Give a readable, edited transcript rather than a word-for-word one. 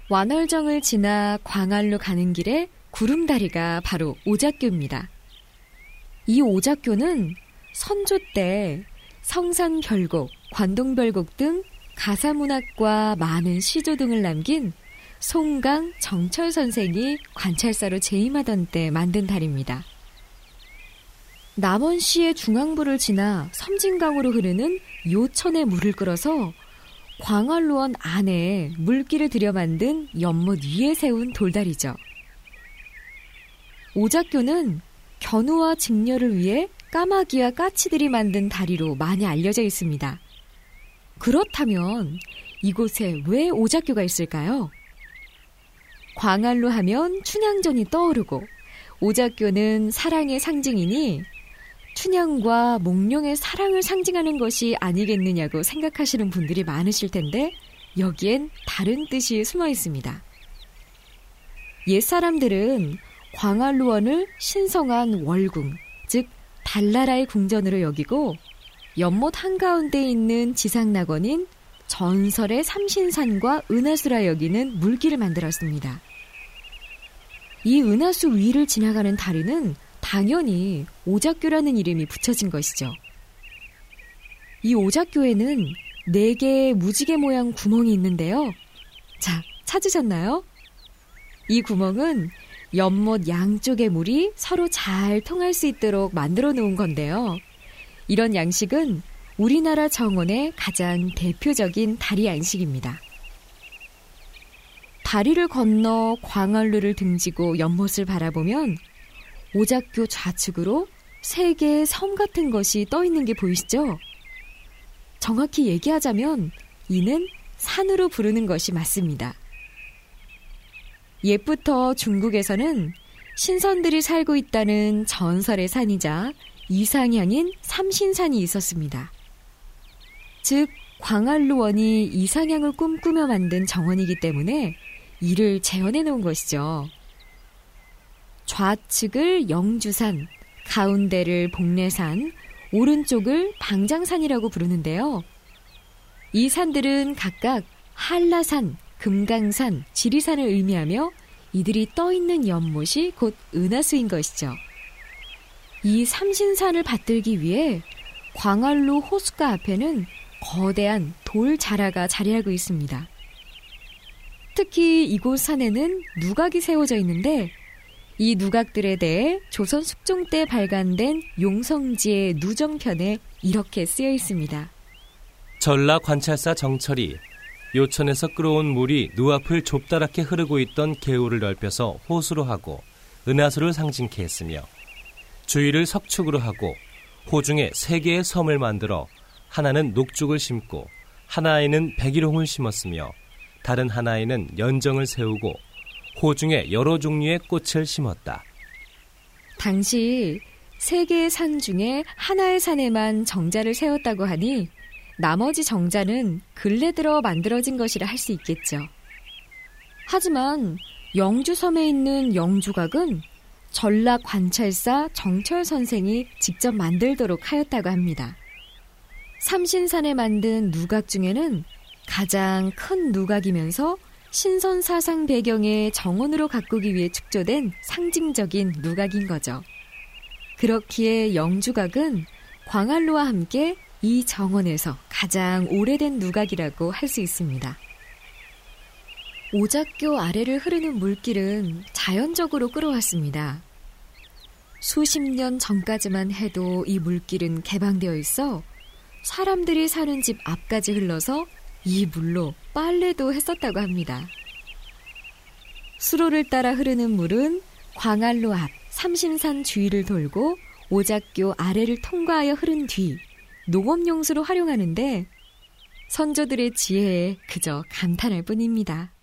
완월정을 지나 광안로 가는 길에 구름다리가 바로 오작교입니다. 이 오작교는 선조 때 성산별곡, 관동별곡 등 가사문학과 많은 시조 등을 남긴 송강 정철 선생이 관찰사로 재임하던 때 만든 다리입니다. 남원시의 중앙부를 지나 섬진강으로 흐르는 요천에 물을 끌어서 광안로원 안에 물길을 들여 만든 연못 위에 세운 돌다리죠. 오작교는 견우와 직녀를 위해 까마귀와 까치들이 만든 다리로 많이 알려져 있습니다. 그렇다면 이곳에 왜 오작교가 있을까요? 광안로 하면 춘향전이 떠오르고 오작교는 사랑의 상징이니 춘향과 몽룡의 사랑을 상징하는 것이 아니겠느냐고 생각하시는 분들이 많으실 텐데 여기엔 다른 뜻이 숨어 있습니다. 옛사람들은 광안로원을 신성한 월궁, 즉 달나라의 궁전으로 여기고 연못 한가운데 있는 지상낙원인 전설의 삼신산과 은하수라 여기는 물길을 만들었습니다. 이 은하수 위를 지나가는 다리는 당연히 오작교라는 이름이 붙여진 것이죠. 이 오작교에는 4개의 무지개 모양 구멍이 있는데요. 자, 찾으셨나요? 이 구멍은 연못 양쪽의 물이 서로 잘 통할 수 있도록 만들어 놓은 건데요. 이런 양식은 우리나라 정원의 가장 대표적인 다리 양식입니다. 다리를 건너 광안루를 등지고 연못을 바라보면 오작교 좌측으로 3개의 섬 같은 것이 떠 있는 게 보이시죠? 정확히 얘기하자면 이는 산으로 부르는 것이 맞습니다. 옛부터 중국에서는 신선들이 살고 있다는 전설의 산이자 이상향인 삼신산이 있었습니다. 즉 광안로원이 이상향을 꿈꾸며 만든 정원이기 때문에 이를 재현해 놓은 것이죠. 좌측을 영주산, 가운데를 복례산, 오른쪽을 방장산이라고 부르는데요. 이 산들은 각각 한라산, 금강산, 지리산을 의미하며 이들이 떠있는 연못이 곧 은하수인 것이죠. 이 삼신산을 받들기 위해 광안로 호숫가 앞에는 거대한 돌 자라가 자리하고 있습니다. 특히 이곳 산에는 누각이 세워져 있는데 이 누각들에 대해 조선 숙종 때 발간된 용성지의 누정편에 이렇게 쓰여 있습니다. 전라 관찰사 정철이 요천에서 끌어온 물이 누앞을 좁다랗게 흐르고 있던 개울을 넓혀서 호수로 하고 은하수를 상징케 했으며 주위를 석축으로 하고 호중에 3개의 섬을 만들어 하나는 녹죽을 심고 하나에는 백일홍을 심었으며 다른 하나에는 연정을 세우고 호중에 여러 종류의 꽃을 심었다. 당시 3개의 산 중에 하나의 산에만 정자를 세웠다고 하니 나머지 정자는 근래 들어 만들어진 것이라 할 수 있겠죠. 하지만 영주섬에 있는 영주각은 전라 관찰사 정철 선생이 직접 만들도록 하였다고 합니다. 삼신산에 만든 누각 중에는 가장 큰 누각이면서 신선 사상 배경의 정원으로 가꾸기 위해 축조된 상징적인 누각인 거죠. 그렇기에 영주각은 광안로와 함께 이 정원에서 가장 오래된 누각이라고 할 수 있습니다. 오작교 아래를 흐르는 물길은 자연적으로 끌어왔습니다. 수십 년 전까지만 해도 이 물길은 개방되어 있어 사람들이 사는 집 앞까지 흘러서 이 물로 빨래도 했었다고 합니다. 수로를 따라 흐르는 물은 광안로 앞 삼신산 주위를 돌고 오작교 아래를 통과하여 흐른 뒤 농업용수로 활용하는데 선조들의 지혜에 그저 감탄할 뿐입니다.